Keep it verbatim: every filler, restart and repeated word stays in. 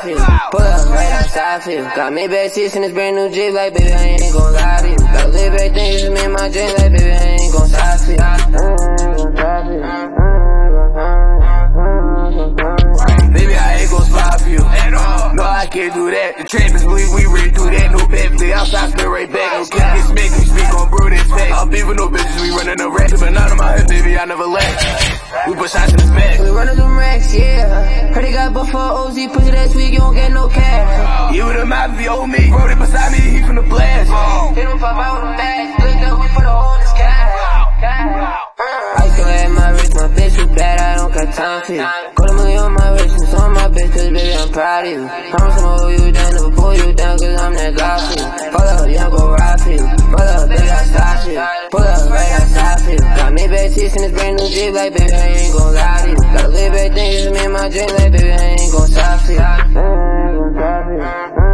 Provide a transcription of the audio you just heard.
for you. Pull up right outside for you. Got me back seats in this brand new Jeep, like baby, I ain't gon' lie to you. Gotta live everything, just me and my dream, like baby, I ain't gon' stop for you. I ain't gon' stop for you. Baby, I ain't gon' slide for you. No, I can't do that. The trap is we, we really do that. No Bentley, outside, spin right back. No kick, get smacked, we speak on bro, that's fact. I'm beefing no bitches, we running the racks. But none of my head, baby, I never lack. We put shots in the back. We running them racks, yeah. Heard they got before O Z, pussy that sweet, you don't get no cash. You with a mouth if you owe me. Bro, they beside me, he from the blast. Hit him pop out with a bag. Look up, we put a hole in the sky. I still have my wrist, my bitch too bad, I don't got time for you. Got a million on my wrist, and on my bitch, cause baby, I'm proud of you. Promise I'ma hold you down, never pull you down, cause I'm that guy for you. Pull up, yeah, I'm gon' ride for you. Pull up, baby, I stop for you. Pull up, right outside for you. Got me back seats in this brand new Jeep, like baby, I ain't gon' lie to you. Gotta live everything, just me and my dream, like baby, I ain't gon' stop for you. I ain't gon' stop for you.